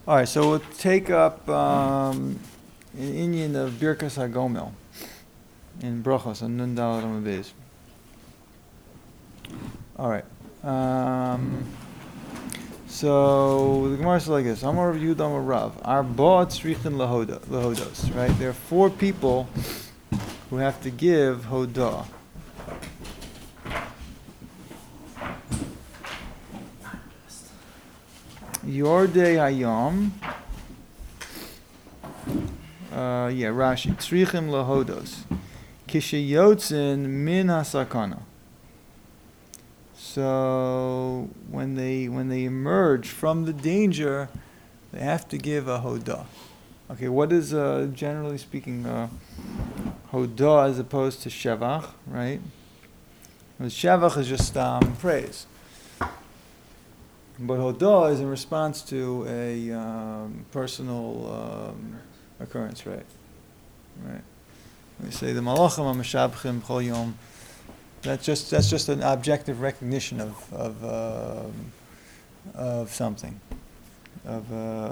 All right, so we'll take up an Indian of Birkas HaGomel in Brachos on Nun Daled Amud Beis. All right. So the Gemara says like this: Amar Rav Yehuda Amar Rav, Arba tzrichin lahodos. Right, there are four people who have to give hodah. Yordei Hayom. Rashi. Tzrichim lahodos. Kishayotzin min hasakana. So when they emerge from the danger, they have to give a hodah. Okay, what is generally speaking hodah as opposed to shevach, right? Because shevach is just praise. But hodah is in response to a personal occurrence, right? Right. We say the malachim ha-meshabchim chol yom. That's just an objective recognition of something, of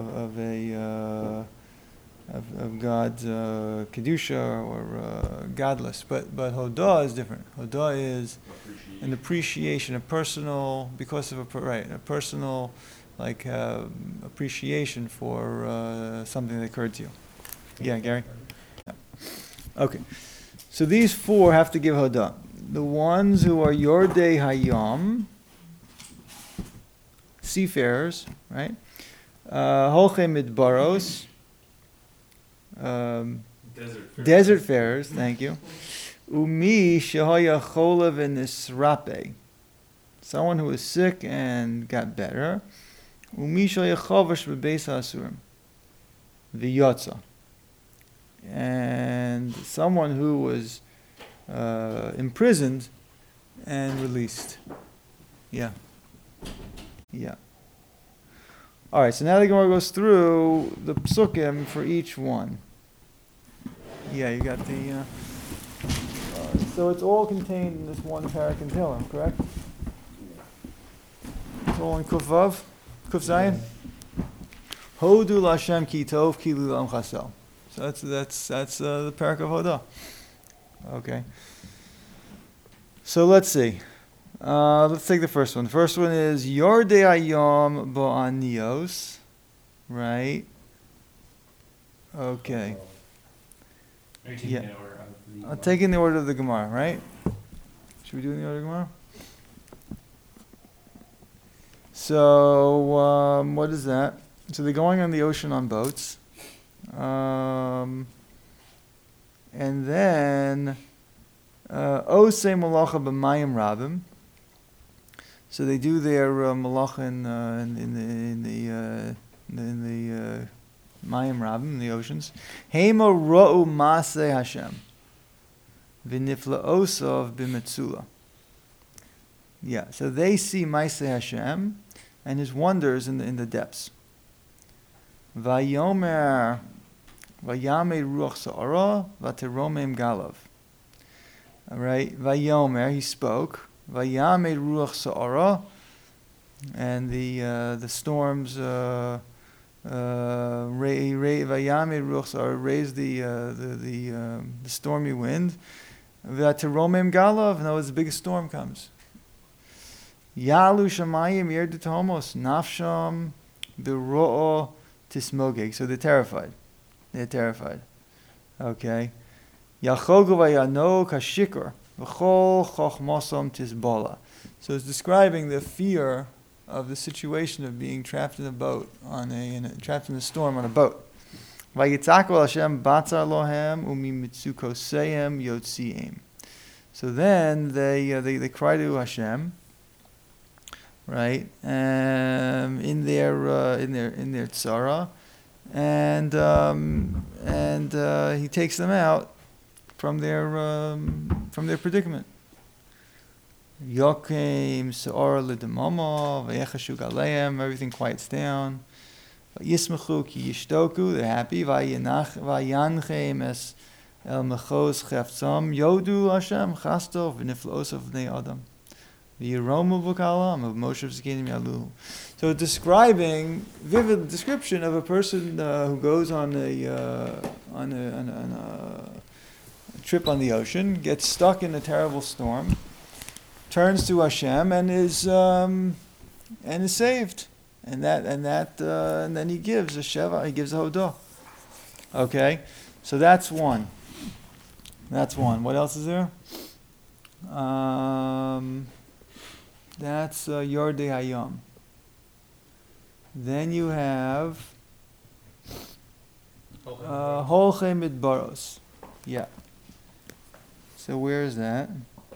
God's kedusha or godless. But hodah is different. Hodah is an appreciation, a personal, because of a personal appreciation for something that occurred to you. Yeah, Gary. Yeah. Okay, so these four have to give hodah. The ones who are Yordei Hayom, seafarers, right? Holchei Midbaros, desert farers, thank you. Umi Shehaya Chola v'Nisrape, someone who was sick and got better. Umi Shehaya Chovash v'Beis HaAsurim, v'Yotza, and someone who was imprisoned and released. Yeah. All right, so now the Gemara goes through the psukim for each one. Yeah, you got the... so it's all contained in this one parak in Tehillim, correct? It's all in Kuf Vav, Kuf Zayin. Hodu l'Hashem ki tov ki l'am chasel. So that's the parak of Hodah. Okay. So let's see. Let's take the first one. The first one is Yordei Hayom Bo'anios. Right? Okay. Yeah. I'm taking the order of the Gemara, right? Should we do it in the order of the Gemara? So, what is that? So they're going on the ocean on boats. And then Osei Malacha b'Mayim Rabim. So they do their malacha in the Mayim Rabim, in the oceans. Hema ro'u Maseh Hashem v'nifla'osav b'metzula. Yeah, so they see Maseh Hashem and His wonders in the depths. Vayomer Vayame ruach sa'ara v'teromem galav. All right, Vayomer, he spoke. Vayame ruach sa'ara, and the storms. Vayame ruach sa'ara, raised the stormy wind. V'teromem galav, now the biggest storm comes. Yalu shamayim yerdut homos nafsham b'ro'o tismogeg. So they're terrified. Okay. Yachogu vayano kashikor v'chol chochmosom tisbola. So it's describing the fear of the situation of being trapped in a boat, trapped in a storm on a boat. Vayitzaku Hashem batzar lohem umi mitzukoseim yotziim. So then they cry to Hashem, right? In their tzara. And He takes them out from their predicament. Yokim se'or l'demama v'yechashu galeim. Everything quiets down. V'yismechu ki yishtoku. They're happy. V'yanchem es el mechos cheftzam yodu Hashem chasto v'niflosav bnei adam. V'yiromu v'kalam of Moshe v'Zkenim yaluhu. So describing, vivid description of a person who goes on a trip on the ocean, gets stuck in a terrible storm, turns to Hashem and is saved, and then he gives a sheva, he gives a hodah. Okay, so that's one. That's one. What else is there? That's Yordei Hayam. Then you have Holchei Midbaros. Yeah. So where is that?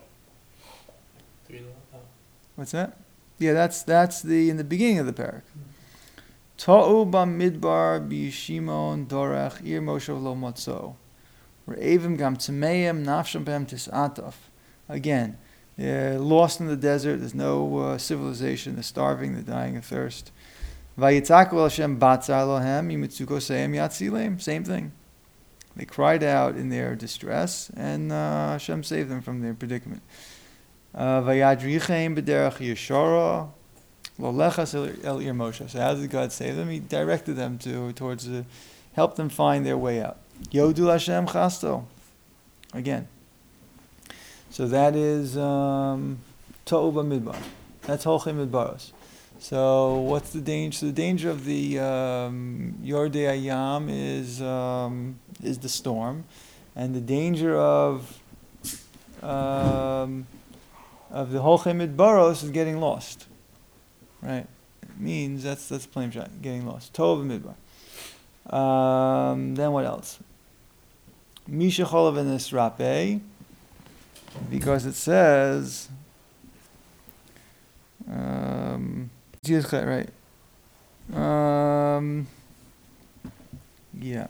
What's that? Yeah, that's the in the beginning of the parak. Ta'u b'midbar b'yishimon dorach ir Moshe lo motzo. Re'evim gam tmeim nafsham b'hem tis'ataf. Again, they're lost in the desert. There's no civilization. They're starving. They're dying of thirst. Vayitzaku el Hashem batzar lohem yimitzuko seim yatzilem. Same thing. They cried out in their distress, and Hashem saved them from their predicament. Vayadrichem b'derech yeshara lo lechas el ir Moshe. So how did God save them? He directed them towards help them find their way out. Yodul Hashem chasto. Again. So that is Ta'u b'midbar. That's Holchei Midbaros. So what's the danger? So the danger of the Yordei Hayam is the storm, and the danger of the Holchei Midbaros is getting lost. Right? It means that's plain shot, getting lost. Ta'u b'midbar. Then what else? Misha cholav v'nisrape. Because it says, right? Yeah.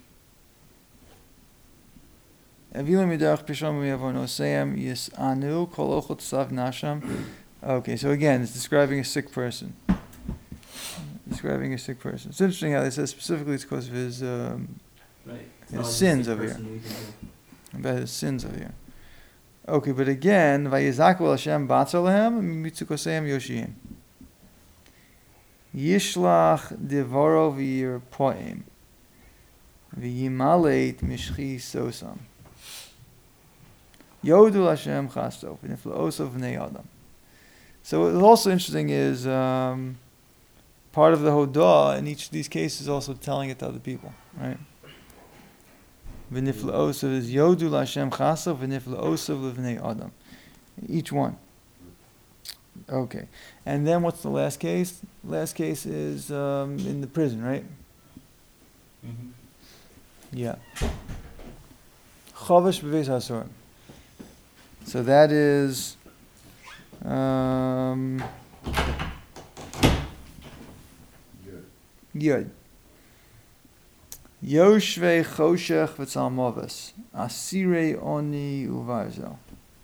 Okay, so again, it's describing a sick person. It's interesting how they say specifically it's because of his sins over here. About his sins over here. Okay, but again, Vayizaku Hashem batzar lehem mitzukoseim yoshiyim. Yishlach devaro v'yirpoim v'yimaleit mishchi sosam. Yodul Hashem chasto v'niflaosav v'nei adam. So what's also interesting is part of the hodah in each of these cases also telling it to other people, right? V'niflaosav is Yodul Hashem chasto v'niflaosav l'vnei adam. Each one. Okay. And then what's the last case? Last case is in the prison, right? Mm-hmm. Yeah. Chavish b'veis hasurim. So that is Yud. Yoshvei choshech v'tzalmovas asirei oni uvarzo.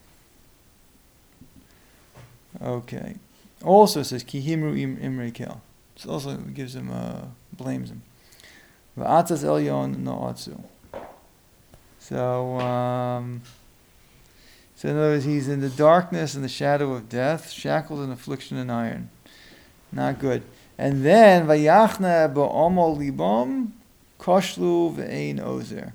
Okay. Also says kihimru imrei kel. It also gives him blames him. V'atzas elyon no'atzu. So in other words, he's in the darkness and the shadow of death, shackled in affliction and iron. Not good. And then vayachna ba'omo libom koshlu ve'ein ozer.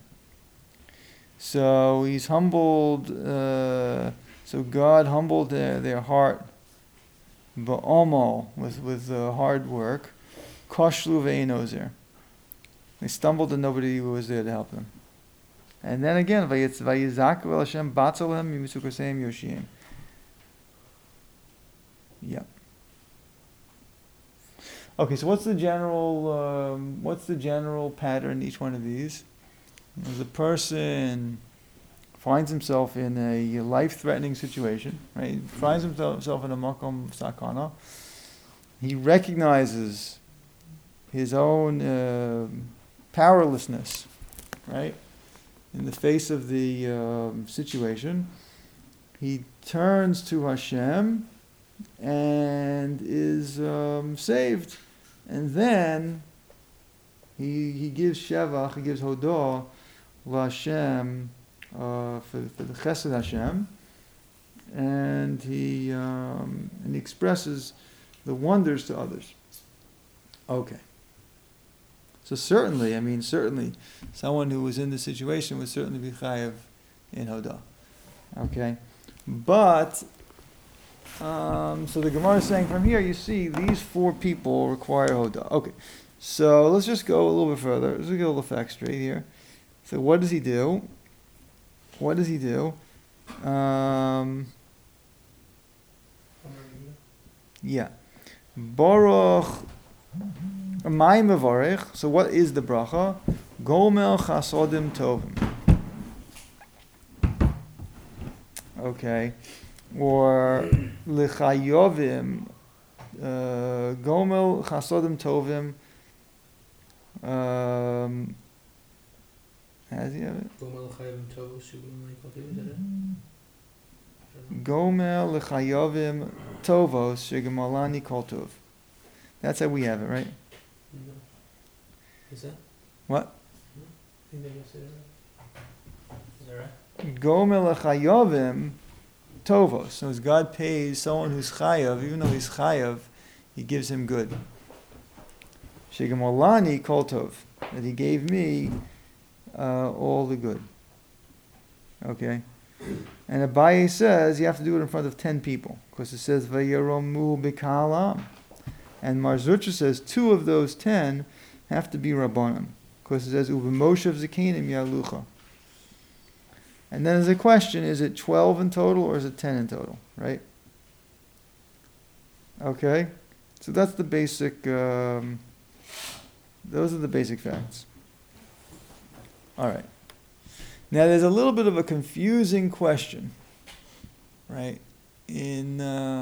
So he's humbled. So God humbled their heart, ba'omo, with hard work. Koshlu ve'ein ozer. They stumbled and nobody was there to help them. And then again, Vayizaku el Hashem batzar lehem mitzukoseim yoshiyim. Yeah. Okay, so what's the general pattern in each one of these? The person finds himself in a life-threatening situation, right? He finds himself in a makom sakana. He recognizes his own powerlessness, right? In the face of the situation, he turns to Hashem and is saved. And then he gives Shevach, he gives Hodah LaHashem for the Chesed Hashem. and he expresses the wonders to others. Okay. So certainly, someone who was in this situation would certainly be chayav in Hodah. Okay? But, so the Gemara is saying from here, you see, these 4 people require Hodah. Okay. So let's just go a little bit further. Let's get all the facts straight here. So what does he do? Yeah. Baruch Mai Mevarech. So what is the bracha? Gomel Chasodim Tovim. Okay. Or L'chayovim. Gomel Chasodim Tovim. Has he have it? Gomel L'chayovim Tovos Shegemalani Kol Tov. That's how we have it, right? No. Is that? What? I think they said it right. Is that right? Gomel L'chayovim Tovos. So as God pays someone who's chayav, even though he's chayav, he gives him good. Shegemalani Kol Tov. That he gave me all the good. Okay? And Abaye says you have to do it in front of 10 people. Because it says, Vayeromu b'kalam. And Mar Zutra says 2 of those 10 have to be Rabbanim. Because it says, Uv'moshav Zakinim Yalucha. And then there's a question, is it 12 in total or is it 10 in total? Right? Okay? So that's the basic, those are the basic facts. Alright. Now there's a little bit of a confusing question, right? In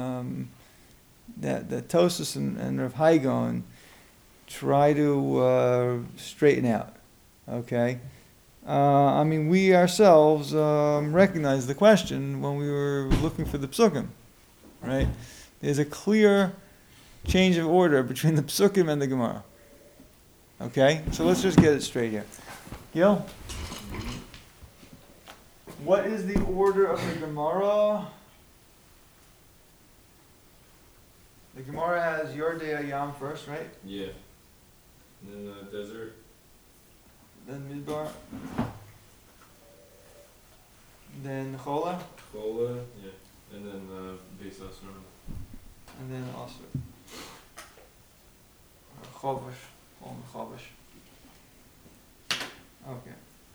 that Tosfos and Rav Hai Gaon try to straighten out. Okay, we ourselves recognize the question when we were looking for the psukim, right? There's a clear change of order between the psukim and the Gemara. Okay, so let's just get it straight here. Gil? What is the order of the Gemara? The Gemara has Yordei Hayam first, right? Yeah. And then desert. Then Midbar. Then Chola. Chola, yeah. And then Beis Asron. And then Asr. Chovash. Chovash. Okay.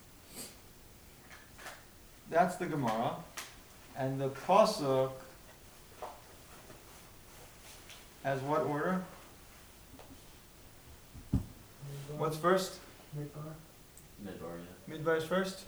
That's the Gemara. And the Pasuk has what order? Midbar. What's first? Midbar. Midbar, yeah. Midbar is first?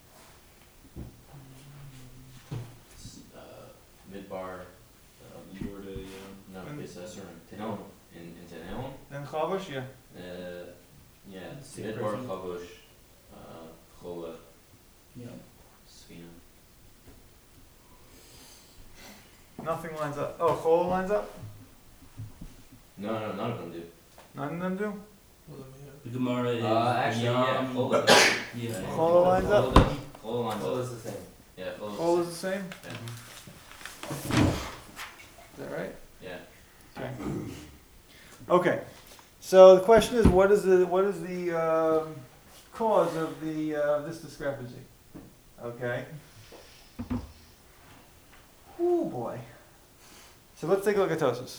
Midbar, Yordei, no, And- Beis Asron. No, in Tanel. Then Chavash, yeah. Yeah, Same Midbar, person. Chavush, Chola, Yeah. Sfina. Nothing lines up. Oh, Chola lines up? No, none of them do. None of them do? The Gemara is Actually, yeah, Yam. Chola. Yeah. Chola lines up? Chola lines up. Chola's the same. Yeah, Chola's Chola is the same? Yeah. Is that right? Yeah. Okay. Okay. So the question is, what is the cause of this discrepancy? Okay. Oh boy. So let's take a look at Tosfos.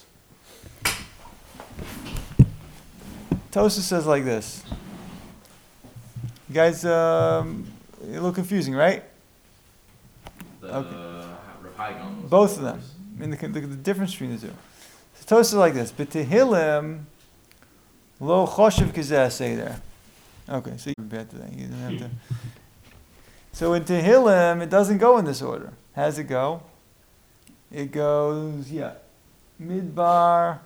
Tosfos says like this. You guys, a little confusing, right? The Okay. Rav Hai Gaon was Both of the them. first. The difference between the two. So Tosfos is like this. B'tehillim lo choshev kizeh say there. Okay, so you bad today. You didn't have to. So in Tehillim, it doesn't go in this order. How does it go? It goes, Midbar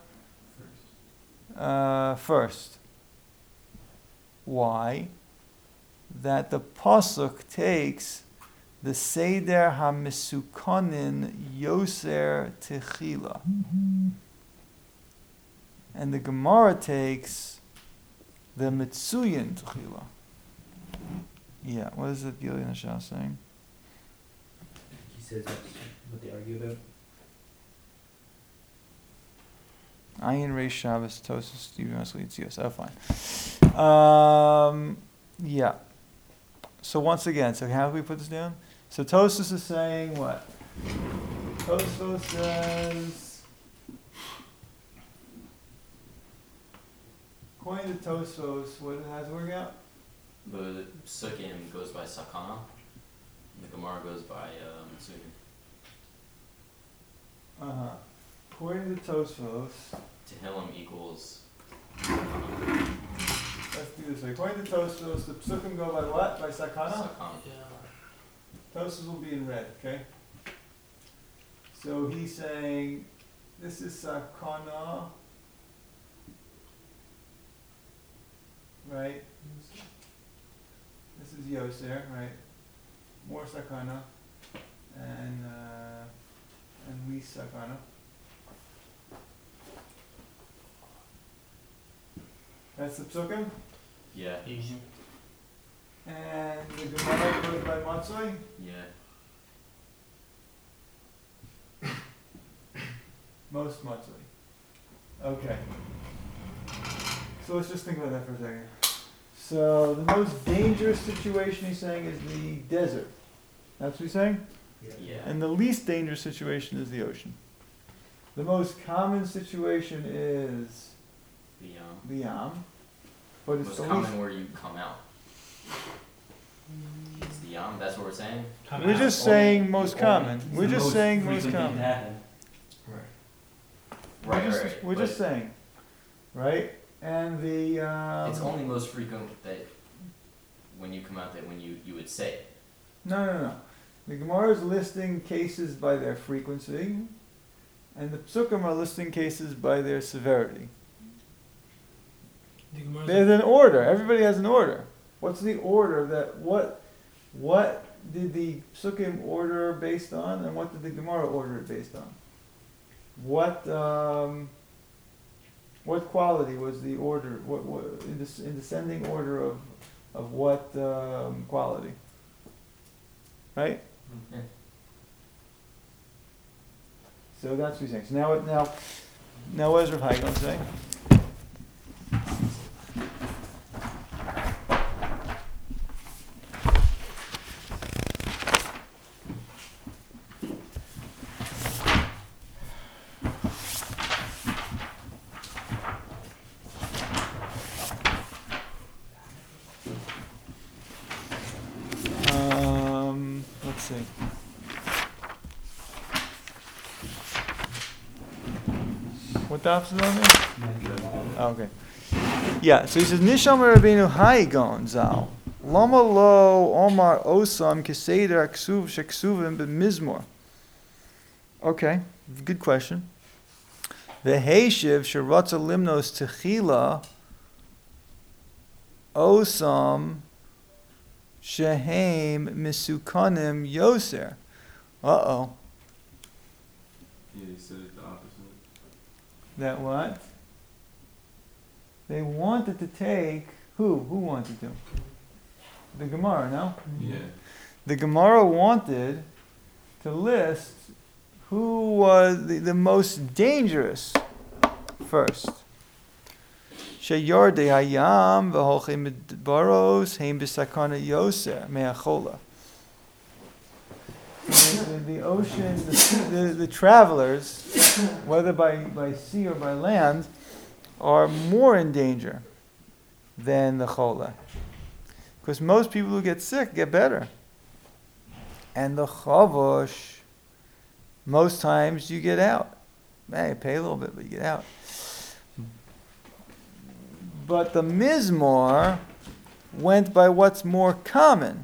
first. Why? That the pasuk takes the Seder HaMesukonin Yoser Techila. And the Gemara takes the Mitsuyin Techila. Yeah, what is it Gilead Nashah saying? He says that's what they argue about. Ayin Reish Shabbos Tosus Stephen Russell Yitzios. Oh, fine. Yeah. So once again, so how do we put this down? So Tosus is saying what? Tosus says, according to Tosos, how's it work out? The Sukkim goes by Sakana. The Gemara goes by Mitsugi. Uh-huh. According to Tosos, Tehillim equals. let's do this way. According to Tosos, the Psukim go by what? By Sakana? Sakana. Yeah. Tosos will be in red, okay? So he's saying, this is Sakana, right? This is Yoser, right? More Sakana, and we Sakana. That's the Psukim? Yeah. And the Gemara goes by Matsui? Yeah. Most Matsui. Okay. So let's just think about that for a second. So the most dangerous situation he's saying is the desert. That's what he's saying? Yeah. And the least dangerous situation is the ocean. The most common situation is The the Yam. But it's most the common least. where you come out. It's the Yam. That's what we're saying. We're just saying most common. We're just saying most common. We're just saying. Right? And the It's only most frequent that when you come out that when you would say it. No. The Gemara is listing cases by their frequency, and the Psukim are listing cases by their severity. The Gemara's There's an order. Everybody has an order. What's the order that what did the Psukim order based on, and what did the Gemara order it based on? What quality was the order? What in descending order of what quality? Right. Yeah. So that's what he's saying. So now what is Rav Hai going to say? Let's see. What daf is it on there? Oh, okay. Yeah, so he says, Nisham Rabbeinu Haigon Zal. Lama lo Omar Osam Keseder Aksuv Sheksuvim B'Mizmor. Okay, good question. V'heishiv Sheratza Limnos Techila Osam Shehem Misukanim Yoser. Uh-oh. Yeah, you said it the opposite. That what? They wanted to take, who? Who wanted to? The Gemara, no? Yeah. The Gemara wanted to list who was the most dangerous first. Sheyardei hayam v'holchei midbaros heim b'sakana yoser me'achola. The ocean, the travelers, whether by sea or by land, are more in danger than the chola. Because most people who get sick get better. And the chavosh, most times you get out. You pay a little bit, but you get out. But the Mizmor went by what's more common.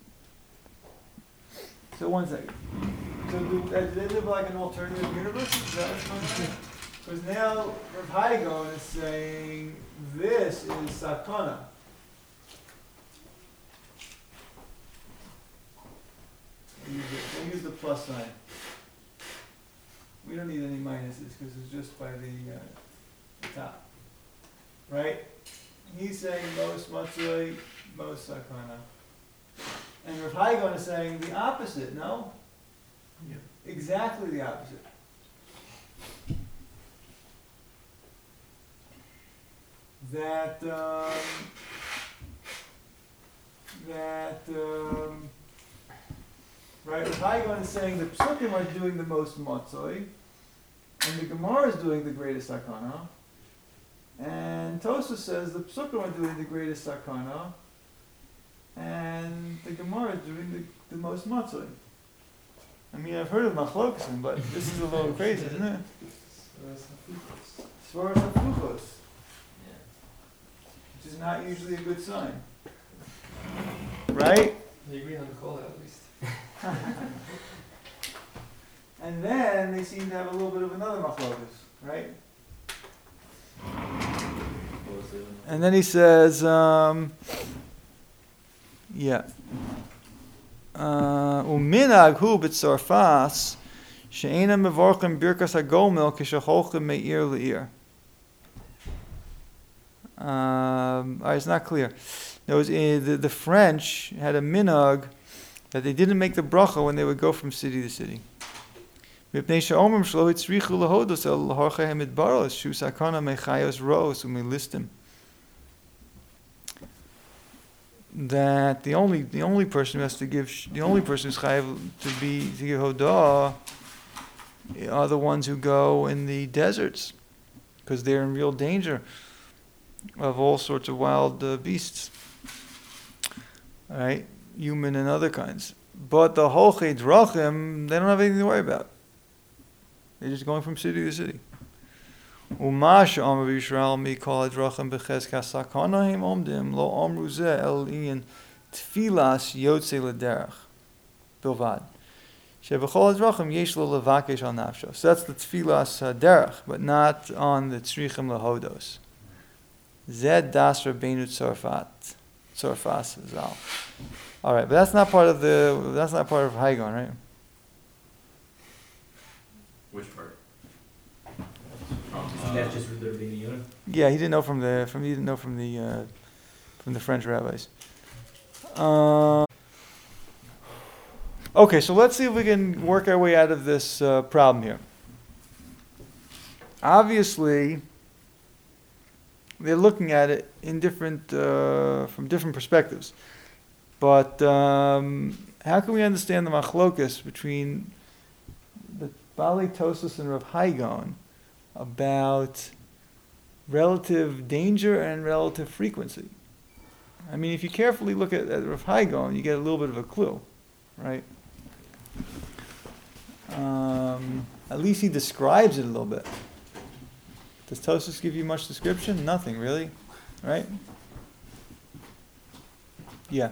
So one second. So do they live like an alternative universe? Is that what's going on? Because now Rav Hai is saying this is Sakana. We'll use the plus sign. We don't need any minuses because it's just by the top. Right? He's saying most Matsui, most Sakana. And Rav Hai is saying the opposite, no? Yeah. Exactly the opposite. That, right, Rav Haigon is saying the Psukim are doing the most Motzoi, and the Gemara is doing the greatest Sakana, and Tosfos says the Psukim are doing the greatest Sakana, and the Gemara is doing the most Motzoi. I mean, I've heard of Machlokesim, but this is a little crazy, isn't it? Svaras Hafuchos, Yeah. which is not usually a good sign. Right? They agree on the call at least. And then they seem to have a little bit of another machlokas, right? What was it? And then he says, Uminag hu b'tzorfas she'ena mevorchem birkas hagomel k'shecholchem me'ir le'ir. Alright, it's not clear. There was the French had a minhag that they didn't make the bracha when they would go from city to city. Mipnei she'omrim shelo hitzrichu lahodos el harchehem idbaros shu sakana mechayos roos umilistim. That the only person who has to give the only person who's chayav to give hodah are the ones who go in the deserts, because they're in real danger of all sorts of wild beasts, right? Human and other kinds. But the holchei drachim, they don't have anything to worry about. They're just going from city to city. Umash Amar Yisrael mi kol hadrachim b'chezkas sakana heim omdim lo amru zeh el iyan tfilas yotze lederach bilvad shebechol hadrachim yesh lo levakesh al nafsho. So that's the tfilas derech, but not on the tzrichim lahodos. Zed das Rabbeinu Tzorfas Zal. All right, but that's not part of Haigon, right? Which part? That's just with the Rabbeinu Yonah? Yeah, he didn't know from the French rabbis. Okay, so let's see if we can work our way out of this problem here. Obviously, they're looking at it in from different perspectives. But how can we understand the machlokas between the Bali Tosfos and Rav Haigon about relative danger and relative frequency? I mean, if you carefully look at Rav Haigon, you get a little bit of a clue, right? At least he describes it a little bit. Does Tosfos give you much description? Nothing, really, right? Yeah.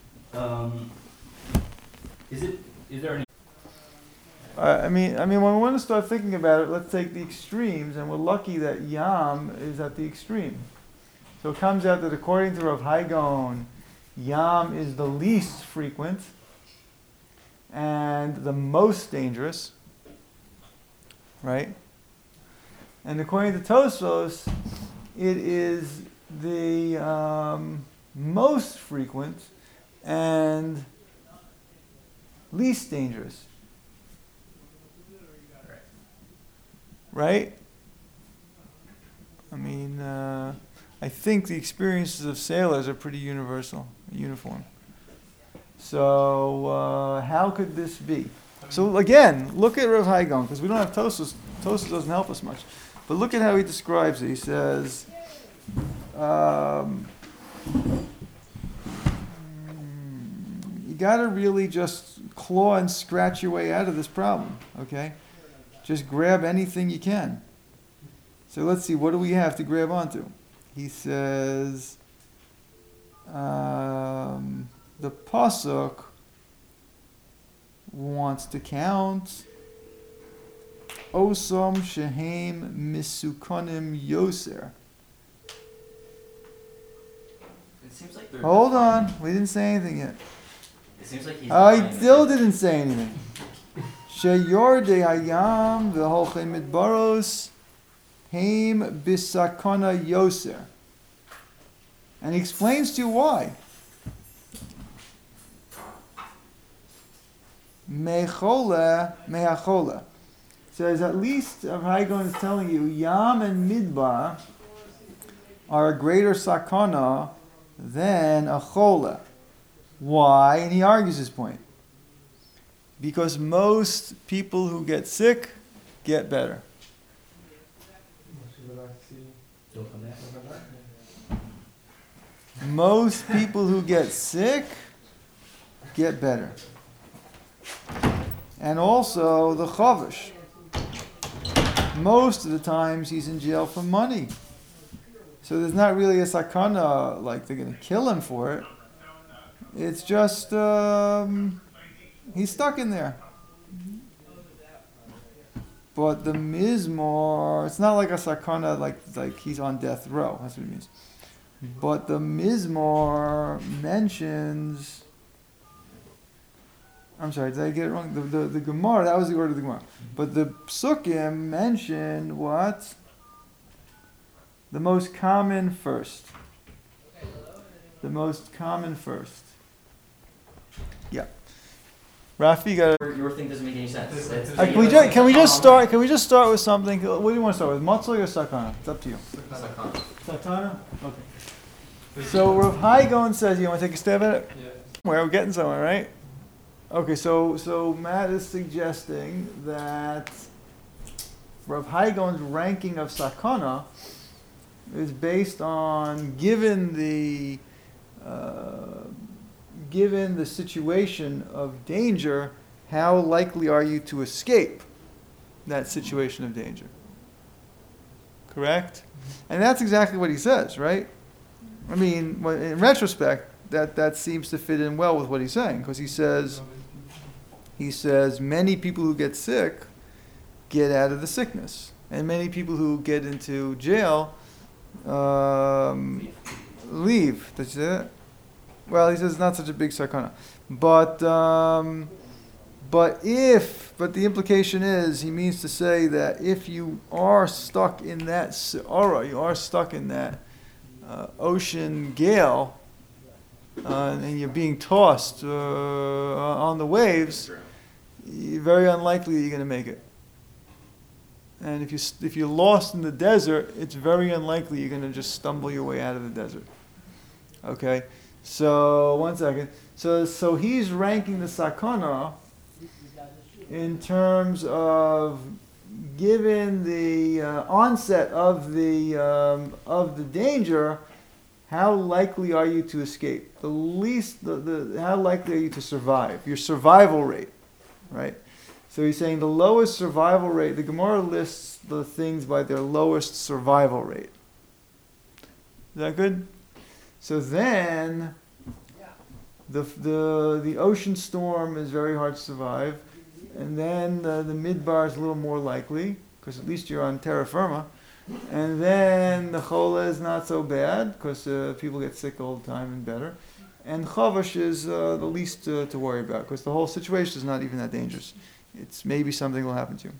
Is there any? I mean, when we want to start thinking about it, let's take the extremes, and we're lucky that Yam is at the extreme. So it comes out that according to Rav Haigon, Yam is the least frequent and the most dangerous, right? And according to Tosfos, it is the most frequent and least dangerous. Right? I mean, I think the experiences of sailors are pretty uniform. So, how could this be? So again, look at Rav Haigon, because we don't have Tosfos. Tosfos doesn't help us much. But look at how he describes it. He says, you got to really just claw and scratch your way out of this problem, okay? Just grab anything you can. So let's see, what do we have to grab onto? He says, the pasuk wants to count Osam Shehem Misukonim Yoser. It seems like they're. Hold on, we didn't say anything yet. It seems like he's. I still didn't say anything. Sheyorde Hayam V'holchem Midbaros Heim Bisakona Yoser. And he explains to you why. mechole mehachole. Says at least Rav Hai Gaon is telling you Yam and Midbar are a greater sakana than a chole. Why? And he argues his point. Because most people who get sick get better. Most people who get sick get better. And also the chavish. Most of the times he's in jail for money. So there's not really a sakana, like they're going to kill him for it. It's just, he's stuck in there. But the mizmor, it's not like a sakana, like he's on death row. That's what it means. But the mizmor mentions, I'm sorry, did I get it wrong? The Gemara, that was the order of the Gemara. But the Psukim mentioned what? The most common first. The most common first. Yeah. Rafi, got it. Your thing doesn't make any sense. Can we just start with something? What do you want to start with? Matzah or sakana? It's up to you. Sakana. Sakana? Okay. So Rav Hai Gaon says, you want to take a stab at it? Yeah. We're getting somewhere, right? Okay, so Matt is suggesting that Rav Hai Gaon's ranking of sakana is based on given the situation of danger, how likely are you to escape that situation of danger? Correct? And that's exactly what he says, right? I mean, in retrospect, that seems to fit in well with what he's saying, because he says many people who get sick get out of the sickness, and many people who get into jail leave. Did you say that? Well, he says it's not such a big sakana, but the implication is he means to say that if you are stuck in that se'ara, you are stuck in that ocean gale, and you're being tossed on the waves, very unlikely you're going to make it. And if you're lost in the desert, it's very unlikely you're going to just stumble your way out of the desert. Okay, so 1 second. So he's ranking the sakana in terms of given the onset of the danger, how likely are you to escape? How likely are you to survive? Your survival rate, right? So he's saying the lowest survival rate. The Gemara lists the things by their lowest survival rate. Is that good? So then, the ocean storm is very hard to survive, and then the midbar is a little more likely because at least you're on terra firma. And then the chola is not so bad because people get sick all the time and better. And chavash is the least to worry about because the whole situation is not even that dangerous. It's maybe something will happen to him.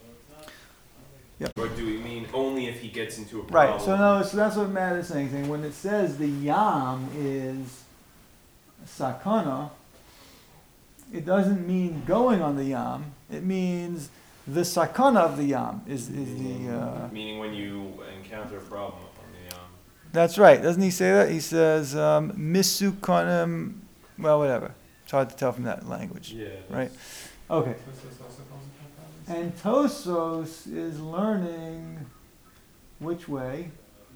Or do we mean only if he gets into a problem? Right. So that's what Matt is saying. When it says the yam is sakana, it doesn't mean going on the yam. It means the sakana of the yam is the. Meaning when you encounter a problem on the That's right. Doesn't he say that? He says misukanim. Well, whatever. It's hard to tell from that language. Yeah. Right. Okay. And Tosos is learning which way?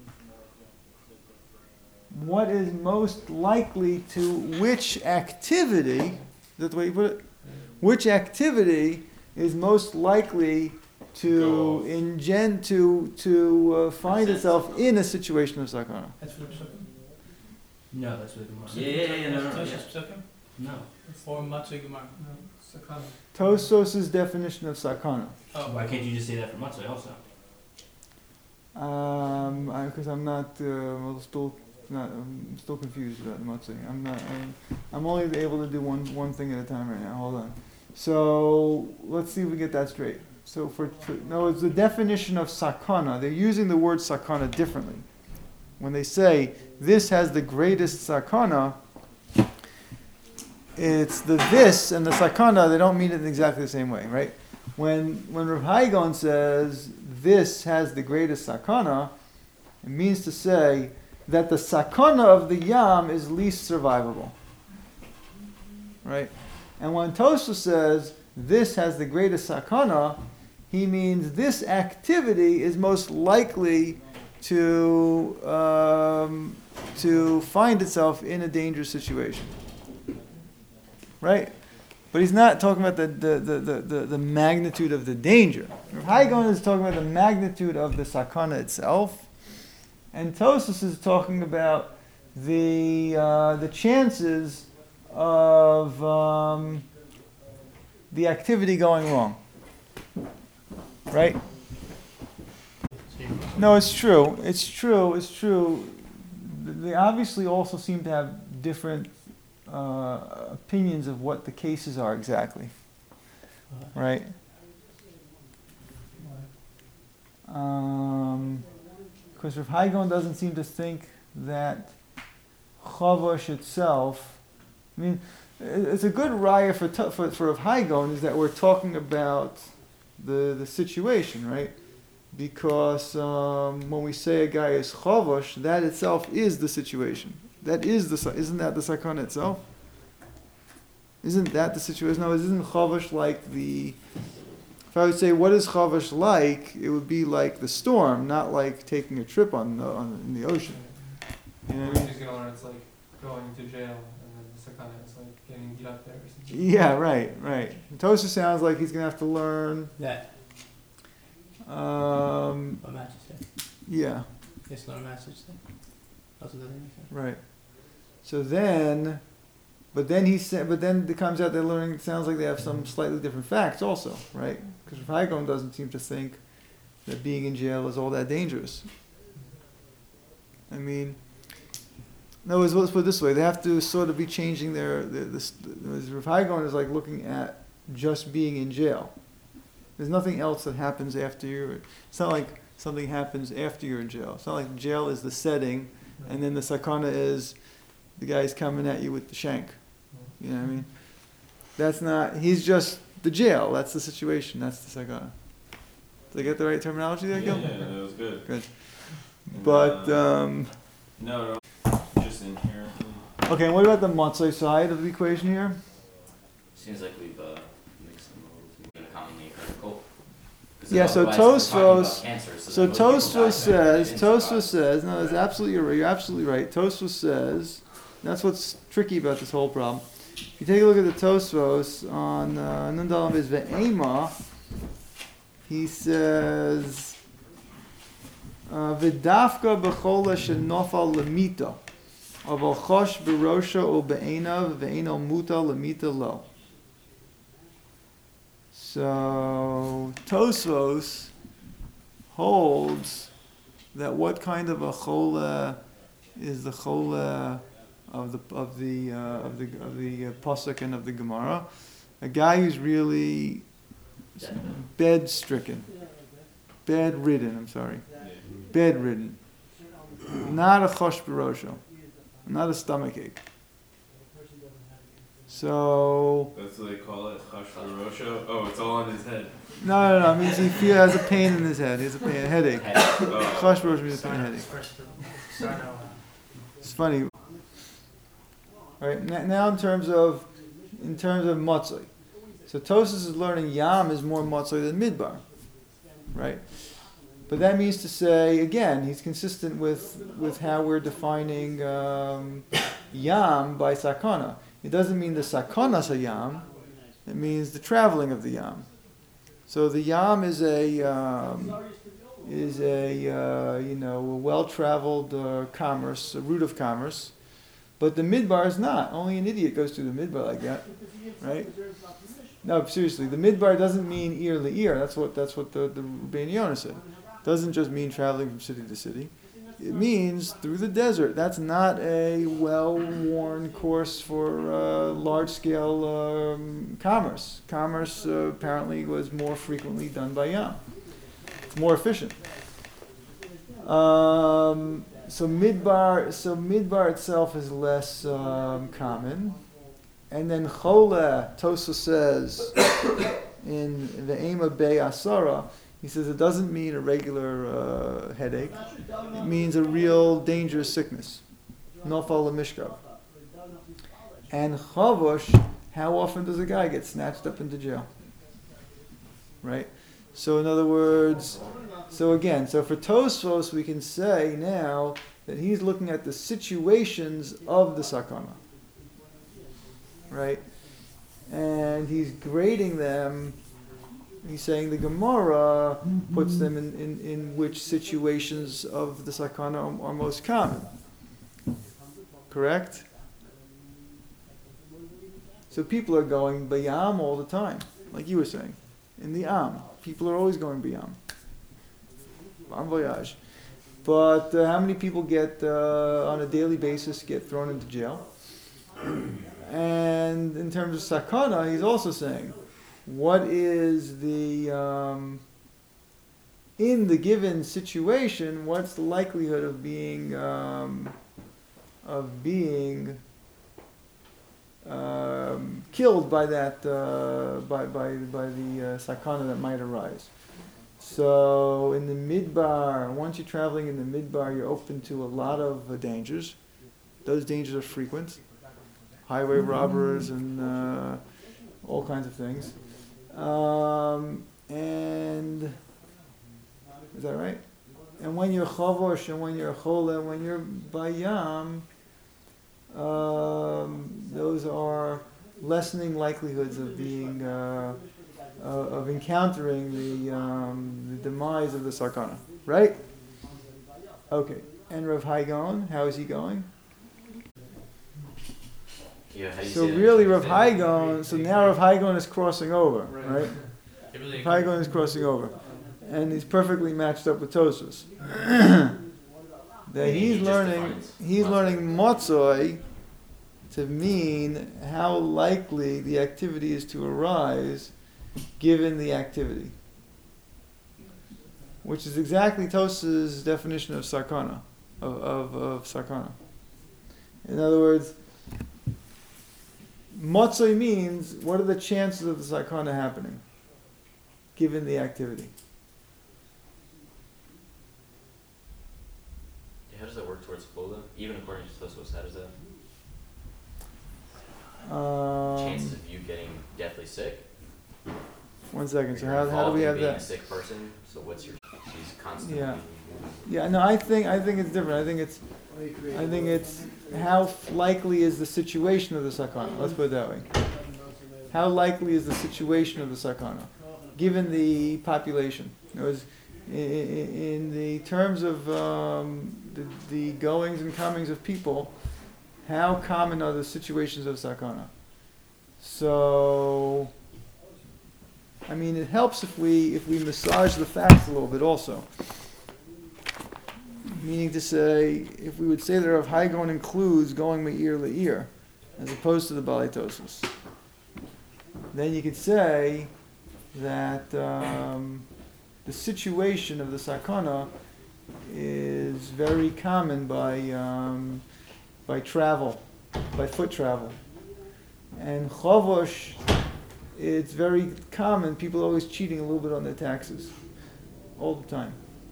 What is most likely to which activity? Is that the way you put it? Which activity is most likely to find itself in a situation of sakana? That's for the psukim? No, that's what the Yeah, no. Tosh's psukim? No. Or Matzah Gemara? No, Sakana. Tosos' definition of sakana. Oh, Why can't you just say that for Matzah also? Because I'm still confused about the matzah. I'm only able to do one thing at a time right now. Hold on. So let's see if we get that straight. So it's the definition of sakana. They're using the word sakana differently. When they say this has the greatest sakana, it's the this and the sakana, they don't mean it in exactly the same way, right? When Rav Hai Gaon says this has the greatest sakana, it means to say that the sakana of the yam is least survivable, right? And when Tosfos says this has the greatest sakana, he means this activity is most likely to find itself in a dangerous situation, right? But he's not talking about the magnitude of the danger. Rav Hai Gaon is talking about the magnitude of the sakana itself, and Tosfos is talking about the chances of the activity going wrong, right? No, it's true. It's true. It's true. They obviously also seem to have different opinions of what the cases are exactly, right? Because Rav Hai Gaon doesn't seem to think that Chavosh itself. I mean, it's a good raya for Rav Hai Gaon is that we're talking about the situation, right? Because when we say a guy is Chavosh, that itself is the situation. That is isn't that the sakana itself? Isn't that the situation? No, isn't Chavosh like the? If I would say what is Chavosh like, it would be like the storm, not like taking a trip in the ocean. You know what I mean? He's gonna learn it's like going to jail, and then the sakana is like getting beat up there or something. Yeah, right. Tosha sounds like he's gonna have to learn. That. Um, What match is it? yeah, It's not a message thing. Also doesn't make sense. right. So then, but then it comes out they're learning. It sounds like they have some slightly different facts also, right? Because Rav Hai Gaon doesn't seem to think that being in jail is all that dangerous. I mean, no, let's put it this way: they have to sort of be changing Rav Hai Gaon is like looking at just being in jail. There's nothing else that happens after you're. It's not like something happens after you're in jail. It's not like jail is the setting, and then the sakana is the guy's coming at you with the shank. You know what I mean? That's not. He's just the jail. That's the situation. That's the sakana. Did I get the right terminology there, Gil? Yeah, that was good. Good. And, But no, just inherently. okay. And what about the matzah side of the equation here? Seems like we've mixed them a little too commonly critical. Yeah, so Tosfos says, no, that's absolutely right. You're absolutely right. Tosfos says, that's what's tricky about this whole problem. If you take a look at the Tosfos on Nundalam is Ve'ema, he says, V'dafka b'chola shenofal lemita, aval chosh b'rosha o be'enav ve'enal muta lemita lo. So Tosfos holds that what kind of a chola is the chola of the pasuk and of the Gemara? A guy who's really bedridden. Bedridden, not a chosh b'rosho, not a stomachache. So That's what they call it, Chash Rosho. Oh, it's all on his head. no. It means he has a pain in his head. He has a headache. Oh. Chosh b'rosho means a pain headache. It's funny. All right, now in terms of matzah. So Tosfos is learning Yam is more matzah than Midbar, right? But that means to say, again, he's consistent with how we're defining Yam by Sakana. It doesn't mean the Sakanas Yam, it means the traveling of the Yam. So the Yam is a well-traveled commerce, a route of commerce, but the Midbar is not. Only an idiot goes through the Midbar like that, right? No, seriously, the Midbar doesn't mean ear le'ear. That's what the Rebbeinu Yonah said. It doesn't just mean traveling from city to city. It means through the desert. That's not a well-worn course for large-scale commerce. Commerce apparently was more frequently done by Yam. It's more efficient. So midbar itself is less common. And then Chola, Tosa says, in the Ema Bey Asara, he says it doesn't mean a regular headache. It means a real dangerous sickness. Nofal Mishkav. And Chavosh, how often does a guy get snatched up into jail? Right? So in other words, so for Tosfos we can say now that he's looking at the situations of the sakana. Right? And he's grading them. He's saying the Gemara puts them in which situations of the sakana are most common. Correct? So people are going bayam all the time, like you were saying. In the am. People are always going bayam. Bon voyage. But how many people get, on a daily basis, get thrown into jail? And in terms of sakana, he's also saying, what is the, in the given situation, what's the likelihood of being killed by that, by the sakana that might arise? So in the midbar, once you're traveling in the midbar, you're open to a lot of dangers. Those dangers are frequent. Highway robbers and all kinds of things. And is that right? And when you're chavosh, and when you're chol, and when you're bayam, those are lessening likelihoods of being of encountering the demise of the sakana. Right? Okay. And Rav Haigon, how is he going? Yeah, how do you So say that? really, Rav Haigon. So now Rav Haigon is crossing over, right? Really Rav Haigon is crossing over, and he's perfectly matched up with Tosfos. That He he's just learning. defines He's matzoi. learning motzoi to mean how likely the activity is to arise, given the activity, which is exactly Tosfos' definition of sakana, of sakana. In other words, motzoi means what are the chances of the sakana happening, given the activity. How does that work towards chola? Even according to Tosfos, how does that? Chances of you getting deathly sick? 1 second. Or So you're how do involved we in have being a that? sick person, so what's your... She's constantly... Yeah. Yeah. No, I think it's different. I think it's how likely is the situation of the sakana. Let's put it that way. How likely is the situation of the sakana, given the population? In other words, in the terms of the goings and comings of people, how common are the situations of sakana? So, I mean, it helps if we massage the facts a little bit also. Meaning to say, if we would say that Rav Haigon includes going me'ir le'ir, as opposed to the Balei Tosfos, then you could say that the situation of the sakana is very common by travel, by foot travel. And chavosh, it's very common, people are always cheating a little bit on their taxes, all the time.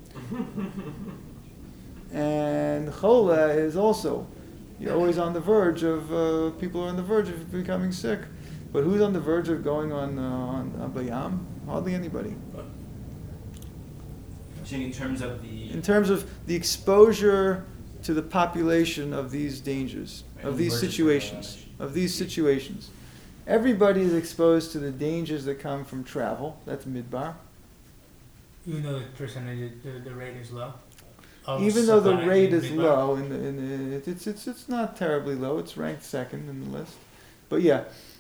And chola is also, you're always on the verge of, people are on the verge of becoming sick. But who's on the verge of going on bayam? Hardly anybody. saying in terms of In terms of the exposure to the population of these dangers, of these situations. Everybody is exposed to the dangers that come from travel. That's midbar. Even though the percentage, the rate is low? Even though the Sakana rate in is midbar? low, it's not terribly low. It's ranked second in the list. But yeah.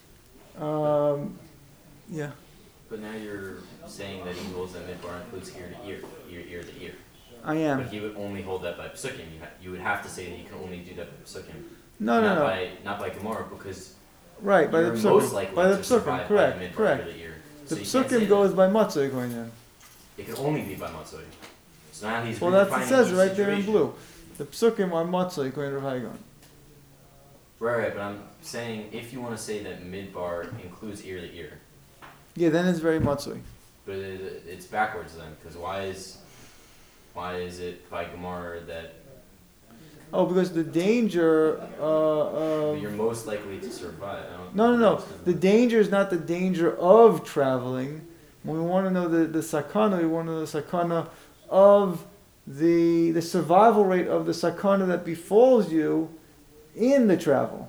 Yeah. But now you're saying that he holds that midbar includes ear to ear to ear. I am. But he would only hold that by psukim. You would have to say that he can only do that by psukim. No. Not by Gemara, because Right, by the you're most psukim. likely By the to psukim, survive correct, by the midbar correct. ear to ear. The So you can't say psukim that. goes by matzah going in. It can only be by matzoi. So now he's Well, that's it redefining says each right there in situation. blue. The psukim are matzah going to Rav Haigon. Right, but I'm saying if you want to say that midbar includes ear to ear, Yeah, then it's very matzui. but it's backwards then, because why is it by Gemara that Oh, because the danger you're most likely to survive? I don't No. The danger is not the danger of traveling. When we want to know the sakana, we want to know the sakana of the survival rate of the sakana that befalls you in the travel.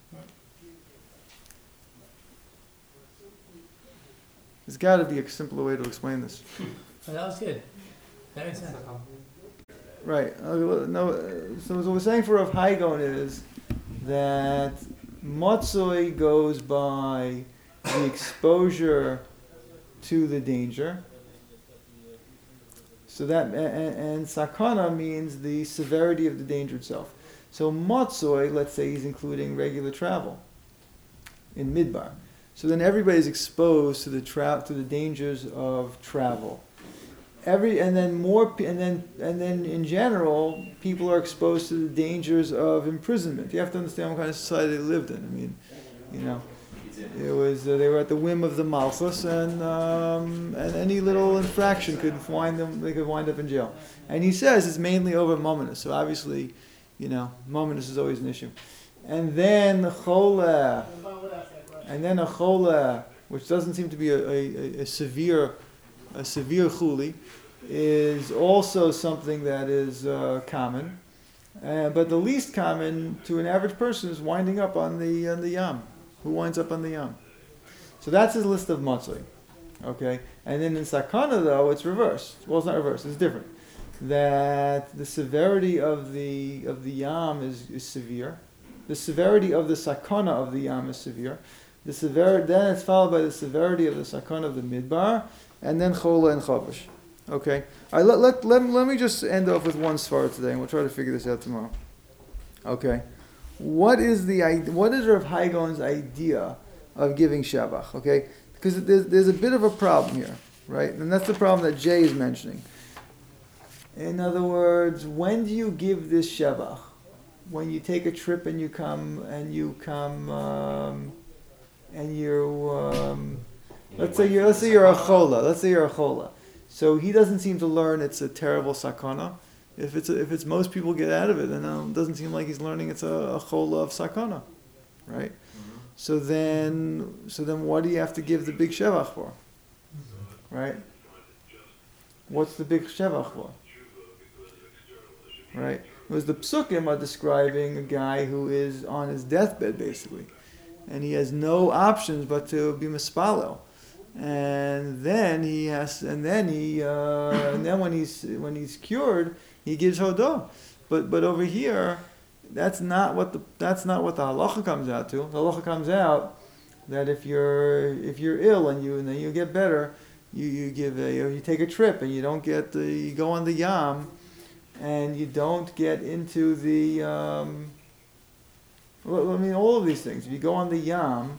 There's got to be a simpler way to explain this. Oh, that was good. That makes sense. Right. So what we're saying for Rav Haigon is that Matzoi goes by the exposure to the danger. So that and Sakana means the severity of the danger itself. So Matzoi, let's say he's including regular travel in Midbar. So then everybody's exposed to the dangers of travel. And then in general, people are exposed to the dangers of imprisonment. You have to understand what kind of society they lived in. I mean, it was they were at the whim of the Malchus, and any little infraction could they could wind up in jail. And he says it's mainly over Mominus. So obviously, Mominus is always an issue. And then Chola, a Chola, which doesn't seem to be a severe chuli, is also something that is common, but the least common to an average person is winding up on the yam. Who winds up on the yam? So that's his list of matzoi. Okay, and then in sakana though it's reversed. Well, it's not reversed. It's different. That the severity of the yam is severe. The severity of the sakana of the yam is severe. Then it's followed by the severity of the sakana of the midbar, and then chola and chavish. Okay. All right, let me just end off with one svara today, and we'll try to figure this out tomorrow. Okay. What is Rav Haigon's idea of giving shevach? Okay, because there's a bit of a problem here, right? And that's the problem that Jay is mentioning. In other words, when do you give this shevach? When you take a trip and you come and you're let's say you're a chola. So he doesn't seem to learn it's a terrible sakana. If it's most people get out of it, then it doesn't seem like he's learning it's a chola of sakana, right? Mm-hmm. So then what do you have to give the big shevach for, right? What's the big shevach for, right? Because the psukim are describing a guy who is on his deathbed basically, and he has no options but to be mispalo. And then when he's cured, he gives hodah. But over here, that's not what the halacha comes out to. The halacha comes out that if you're ill and then you get better, you take a trip and you go on the yam, and you don't get into the all of these things. If you go on the yam,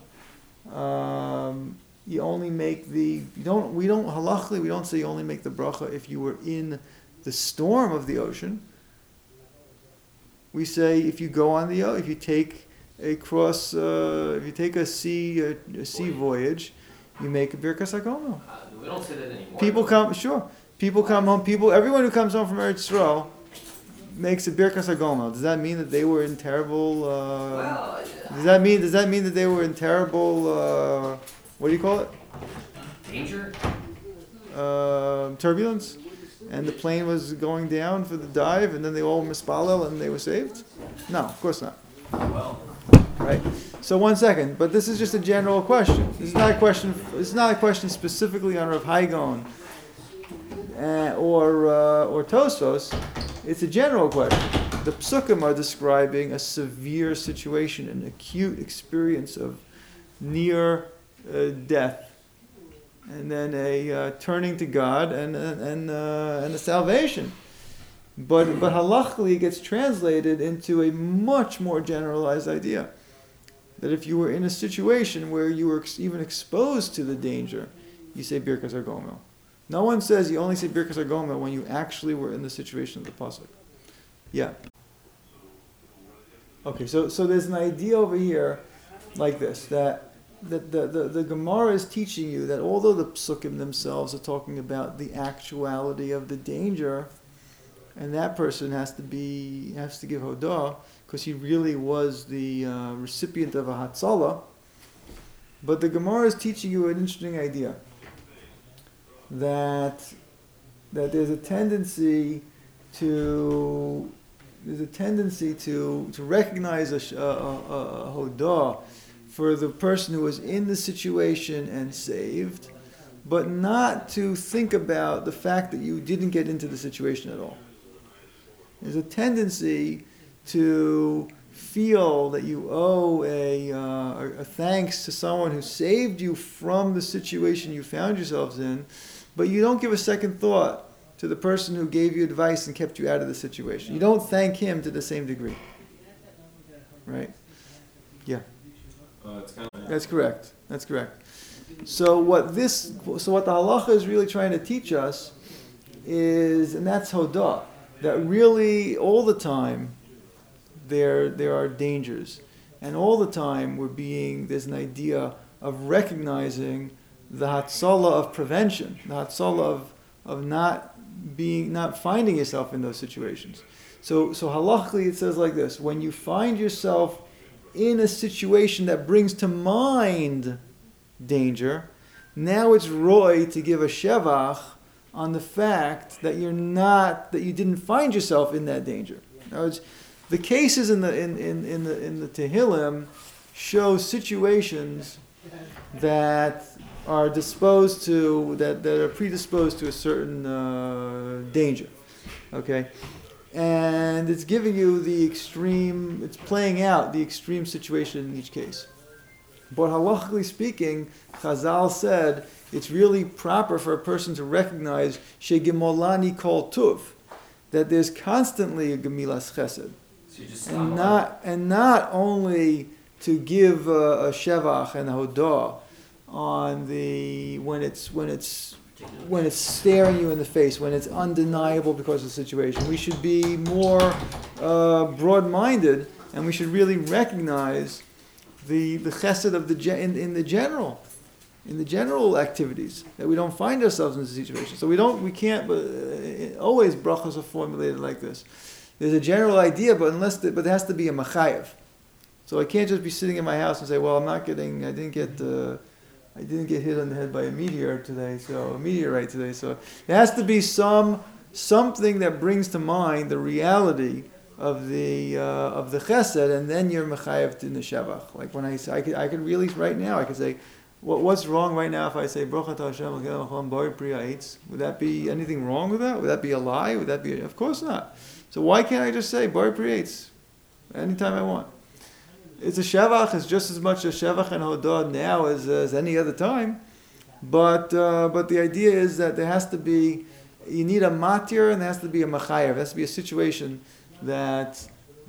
you only make halachically we don't say you only make the bracha if you were in the storm of the ocean. We say if you go on if you take if you take a sea voyage, you make a birkas hagomer. We don't say that anymore. People come home. Everyone who comes home from Eretz Yisrael makes a birkas hagomer. Does that mean that they were in terrible? Does that mean that they were in terrible? What do you call it? Danger? Turbulence? And the plane was going down for the dive, and then they all mispalel and they were saved? No, of course not. Well. Right? So 1 second, but this is just a general question. This is not a question specifically on Rav Haigon or Tosfos. It's a general question. The psukim are describing a severe situation, an acute experience of near death, and then a turning to God and a salvation. But halachically it gets translated into a much more generalized idea. That if you were in a situation where you were even exposed to the danger, you say Birkas HaGomel. No one says you only say Birkas HaGomel when you actually were in the situation of the pasuk. Yeah. Okay, so there's an idea over here like this, that the Gemara is teaching you that although the psukim themselves are talking about the actuality of the danger, and that person has to give hodah because he really was the recipient of a hatzalah, but the Gemara is teaching you an interesting idea, that there's a tendency to recognize a hodah for the person who was in the situation and saved, but not to think about the fact that you didn't get into the situation at all. There's a tendency to feel that you owe a thanks to someone who saved you from the situation you found yourselves in, but you don't give a second thought to the person who gave you advice and kept you out of the situation. You don't thank him to the same degree. Right? Yeah. It's kind of That's correct. So what the halacha is really trying to teach us is, and that's hodah, that really all the time there are dangers, and all the time there's an idea of recognizing the hatzalah of prevention, the hatzalah of not finding yourself in those situations. So halachically it says like this: when you find yourself in a situation that brings to mind danger, now it's roy to give a shevach on the fact that you didn't find yourself in that danger. In other words, the cases in the Tehillim show situations that are predisposed to a certain danger. Okay? And it's giving you it's playing out the extreme situation in each case. But halachically speaking, Chazal said it's really proper for a person to recognize shegimolani kol tuv, that there's constantly a gemilas chesed, So you just and not only to give a shevach and a hodah on when it's staring you in the face, when it's undeniable because of the situation. We should be more broad-minded, and we should really recognize the chesed of in the general activities, that we don't find ourselves in this situation. So we can't. Always brachas are formulated like this. There's a general idea, but there has to be a machayev. So I can't just be sitting in my house and say, well, I didn't get hit on the head by a meteorite today. So there has to be something that brings to mind the reality of the chesed, and then you're mechayev in the shevach. Like when I could really right now I could say, what's wrong right now if I say Baruch atah Hashem Elokeinu melech haolam borei pri ha'etz? Would that be anything wrong with that? Would that be a lie? Of course not. So why can't I just say borei pri ha'etz anytime I want? It's a shevach. It's just as much a shevach and hodah now as any other time, but the idea is that you need a matir, and there has to be a machayev. There has to be a situation that's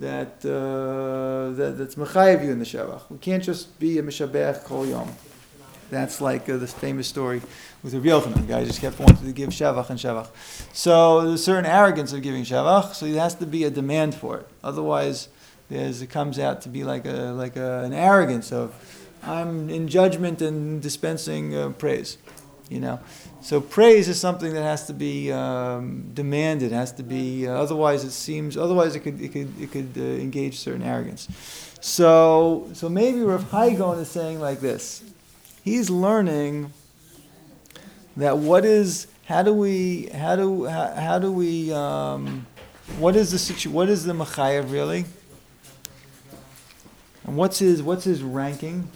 mechayev you in the shevach. We can't just be a mishabeach kol yom. That's like this famous story with Rabbi Yochanan. The guy just kept wanting to give shevach and shevach. So there's a certain arrogance of giving shevach. So there has to be a demand for it. Otherwise, it comes out to be like an arrogance of I'm in judgment and dispensing praise. So praise is something that has to be demanded. It has to be otherwise it could engage certain arrogance. So maybe Rav Haigon is saying like this. He's learning that what is the machayev really, and what's his ranking.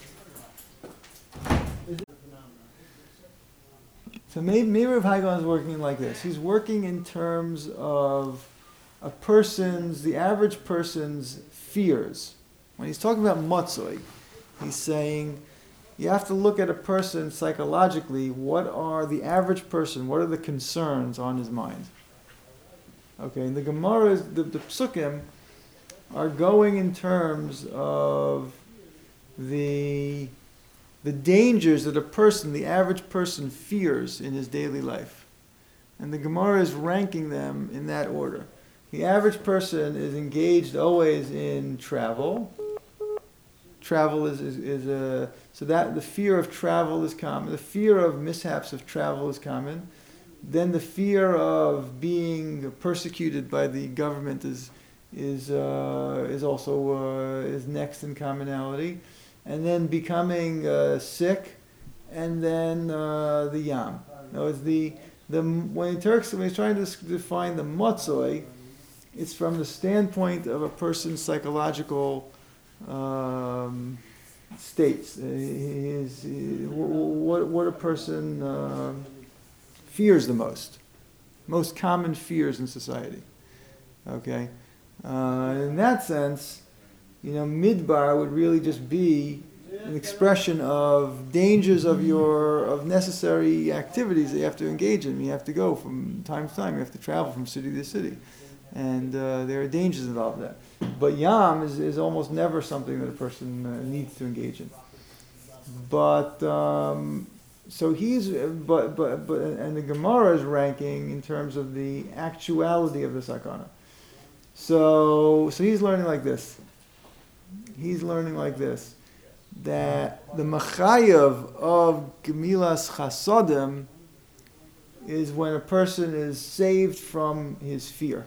So maybe Rav Haigon is working like this. He's working in terms of the average person's fears. When he's talking about matzoi, he's saying you have to look at a person psychologically. What are the concerns on his mind? Okay, and the Gemara, the Psukim are going in terms of the dangers that the average person fears in his daily life. And the Gemara is ranking them in that order. The average person is engaged always in travel. Travel is a, so that the fear of travel is common. The fear of mishaps of travel is common. Then the fear of being persecuted by the government is also is next in commonality, and then becoming sick, and then the yam. No, it's the when he's trying to define the motzoi, it's from the standpoint of a person's psychological states. What a person fears the most common fears in society. Okay, in that sense, midbar would really just be an expression of dangers of necessary activities that you have to engage in. You have to go from time to time. You have to travel from city to city, and there are dangers involved in that. But yam is almost never something that a person needs to engage in. But so and the Gemara is ranking in terms of the actuality of the sakana. So he's learning like this. That the machayav of gemilas chasodim is when a person is saved from his fear.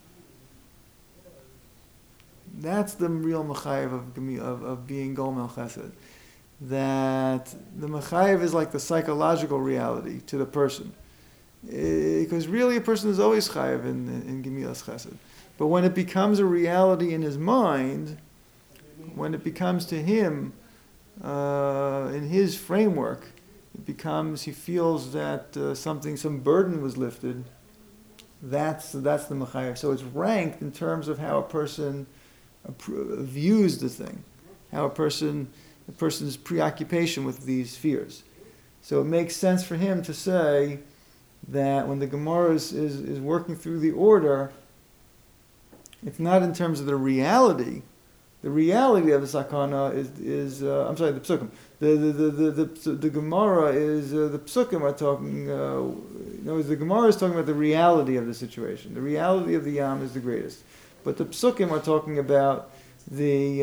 That's the real machayav of being gomel chesed. That the machayav is like the psychological reality to the person, because really a person is always chayav in gemilas chesed. But when it becomes a reality in his mind, when it becomes to him in his framework, he feels that some burden was lifted. That's the machayev. So it's ranked in terms of how a person views the thing, how a person's preoccupation with these fears. So it makes sense for him to say that when the Gemara is working through the order, it's not in terms of the reality. The reality of the sakana is the psukim. The Gemara is the psukim are talking. The Gemara is talking about the reality of the situation. The reality of the yam is the greatest, but the psukim are talking about the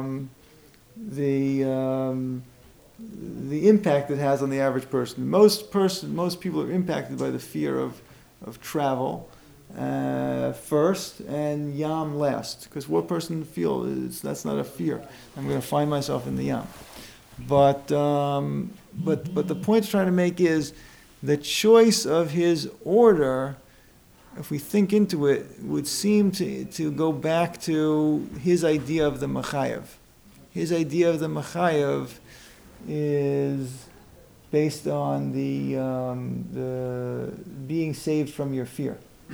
impact it has on the average person. Most people are impacted by the fear of travel first and yam last, because what person feels that's not a fear. I'm going to find myself in the yam. But the point I'm trying to make is the choice of his order, if we think into it, would seem to go back to his idea of the machayev. His idea of the machayev is based on the being saved from your fear.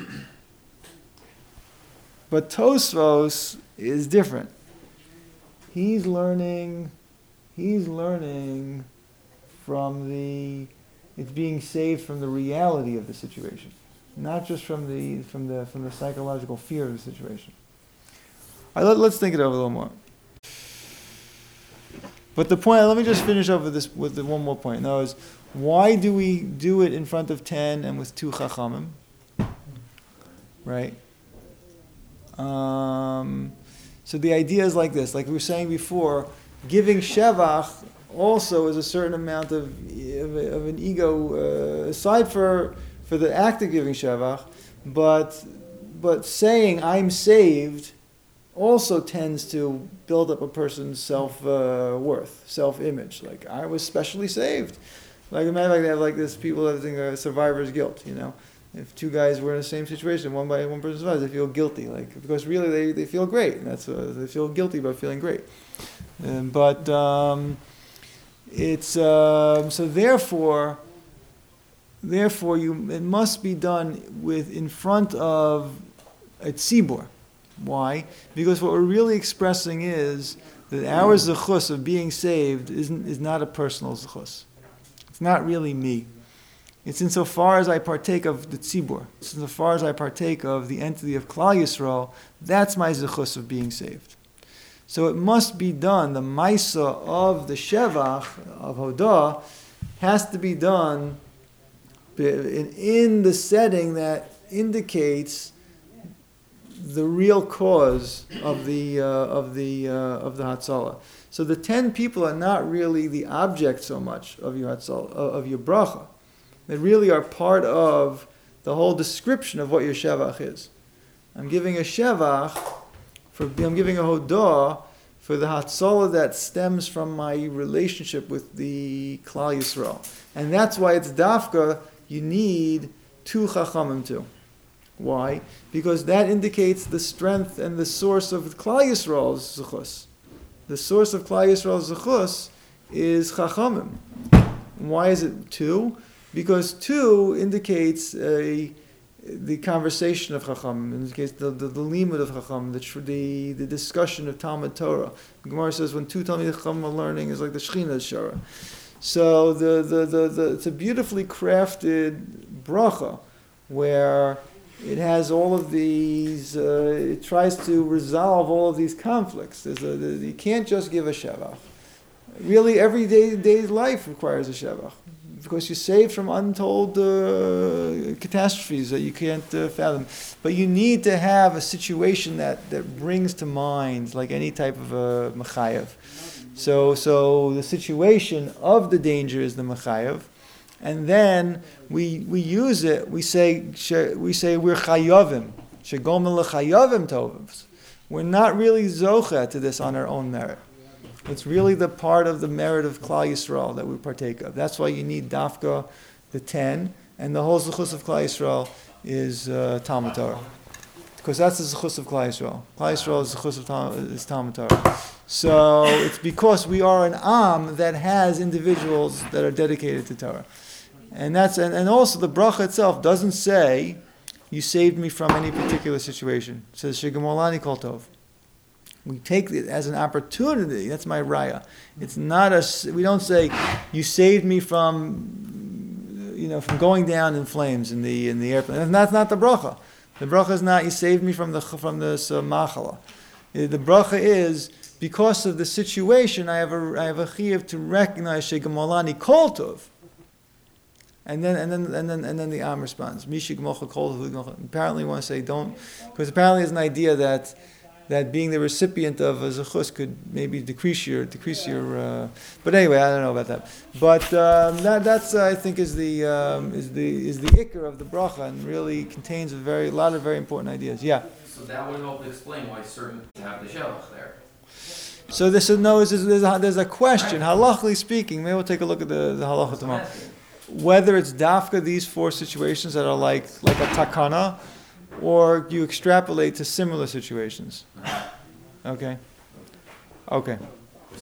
But Tosfos is different. He's learning from it's being saved from the reality of the situation, not just from the psychological fear of the situation. All right, let's think it over a little more. But the point, let me just finish up with one more point. Now is, why do we do it in front of 10 and with 2 chachamim? Right? So the idea is like this, like we were saying before, giving shevach also is a certain amount of an ego, aside for the act of giving shevach, but saying I'm saved also tends to build up a person's self-worth, self-image. Like, I was specially saved. Like, a matter of fact, they have like this, people that think survivor's guilt, If 2 guys were in the same situation, one person survives, they feel guilty. Like, because really they feel great. And that's they feel guilty about feeling great. It's so therefore it must be done in front of a tzibur. Why? Because what we're really expressing is that our zechus of being saved is not a personal zechus. It's not really me. It's insofar as I partake of the tzibur, it's insofar as I partake of the entity of Klal Yisrael, that's my zechus of being saved. So it must be done, the maisa of the shevach, of hodah, has to be done in the setting that indicates the real cause of the Hatzalah. So the 10 people are not really the object so much of your Hatzalah, of your bracha. They really are part of the whole description of what your Shevach is. I'm giving a Shevach, I'm giving a Hodah for the Hatzalah that stems from my relationship with the Klal Yisrael. And that's why it's Dafka, you need 2 Chachamim too. Why? Because that indicates the strength and the source of Klal Yisrael's Zechus. The source of Klal Yisrael's Zechus is Chachamim. Why is it 2? Because 2 indicates the conversation of Chachamim, in this case the limud of Chachamim, the discussion of Talmud Torah. The Gemara says when 2 Talmid Chachamim are learning is like the Shechina Shara. So it's a beautifully crafted bracha where it has all of these, it tries to resolve all of these conflicts. You can't just give a Shevach. Really, every day's life requires a Shevach, because you're saved from untold catastrophes that you can't fathom. But you need to have a situation that brings to mind, like any type of a Mechayev. So the situation of the danger is the Mechayev. And then we use it. We say we're chayavim, shegomel lechayavim tovim. We're not really zocha to this on our own merit. It's really the part of the merit of Klal Yisrael that we partake of. That's why you need Dafka, the 10, and the whole zechus of Klal Yisrael is Talmud Torah, because that's the zechus of Klal Yisrael. Klal Yisrael's zechus is Talmud Torah. So it's because we are an Am that has individuals that are dedicated to Torah. And also the bracha itself doesn't say, you saved me from any particular situation. It says, Shegamolani Kol Tov. We take it as an opportunity. That's my raya. It's not we don't say, you saved me from going down in flames in the airplane. And that's not the bracha. The bracha is not, you saved me from this machala. The bracha is, because of the situation, I have a chiyuv to recognize Shegamolani Kol Tov. And then the Am responds. Apparently, you want to say don't, because apparently there's an idea that being the recipient of a zechus could maybe decrease your. But anyway, I don't know about that. But that's I think is the ikar of the bracha, and really contains a lot of very important ideas. Yeah. So that would help explain why certain have the shevach there. So there's a question. Halachically speaking, maybe we'll take a look at the halacha tomorrow. Whether it's dafka these 4 situations that are like a takana, or you extrapolate to similar situations. Okay.